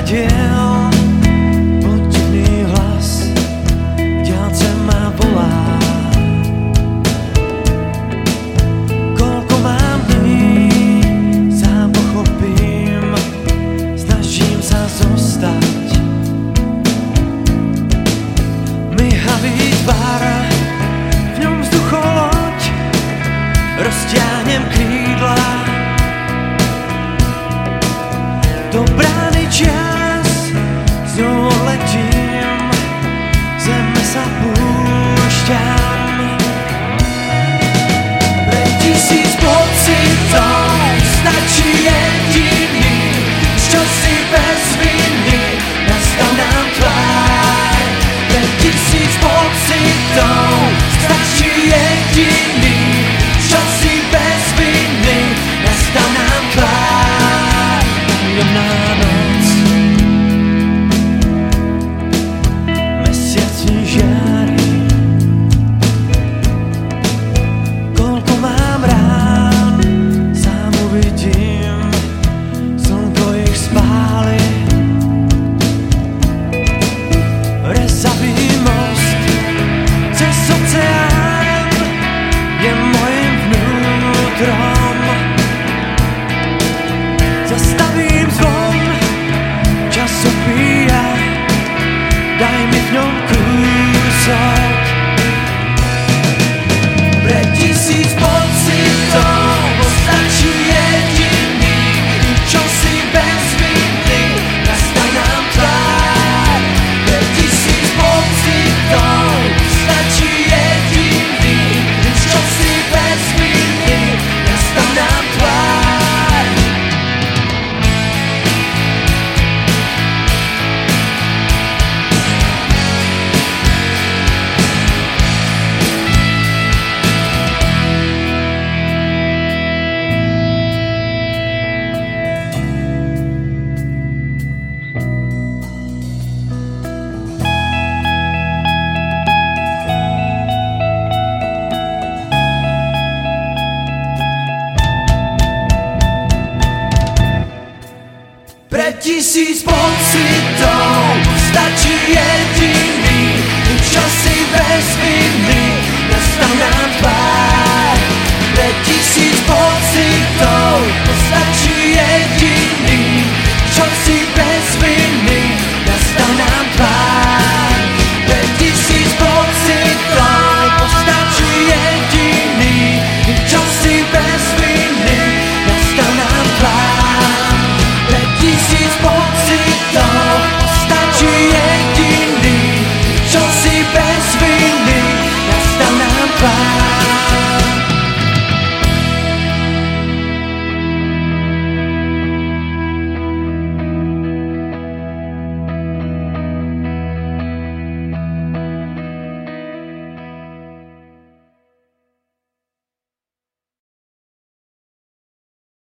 usadil podivný hlas, v diaľce ma volá. Koľko mám dní, sám pochopím, snažím sa zostať. Myhavý tvar, v ňom vzducholoď, rozťahnem krídla. Do brány čas znovu letím, zeme sa púšťam. Pre tisíc pocitov stačí jediný, čo si bez viny nastav nám tvár. Pre tisíc pocitov stačí jediný, čo si bez viny nastav nám tvár. Jemná noc, mesiac mi žiari. Koľko mám rán, sám uvidím, slnko ich spáli. Rezavý most cez oceán je mojim vnútrom. Zastavím zvon, čas opíja, daj mi v ňom kúsok. Pre tisíc pocitov stačí jediný, čo si bez viny nastav nám tvár. Pre tisíc pocitov stačí jediný, čo si bez viny nastav nám tvár. Pre tisíc pocitov